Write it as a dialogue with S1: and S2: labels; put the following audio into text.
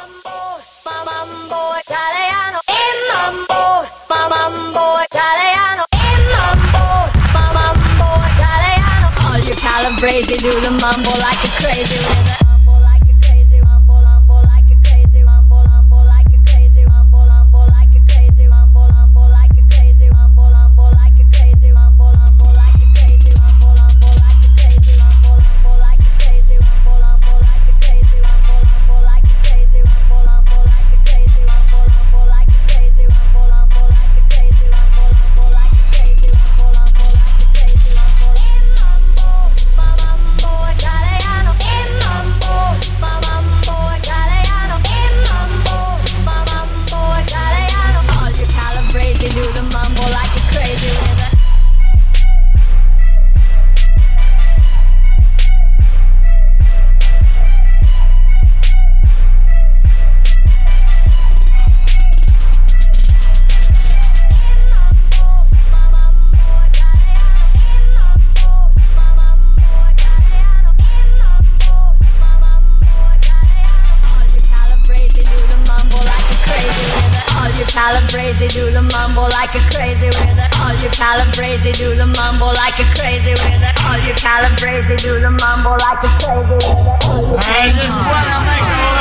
S1: Crazy, do the mumble like a crazy mumble like a crazy mumble like a crazy mumble like a crazy mumble like a crazy mumble like a crazy mumble like a crazy mumble like a crazy mumble like a crazy mumble like a crazy mumble like a crazy mumble like a crazy mumble like a crazy mumble like a crazy mumble like a crazy mumble like a crazy mumble like a crazy mumble. Do the mumble like a crazy rhythm. Calabrese, do the mumble like a crazy rhythm. All you Calabrese, do the mumble like a crazy rhythm. All you Calabrese, do the mumble like a crazy rhythm.
S2: I just wanna make a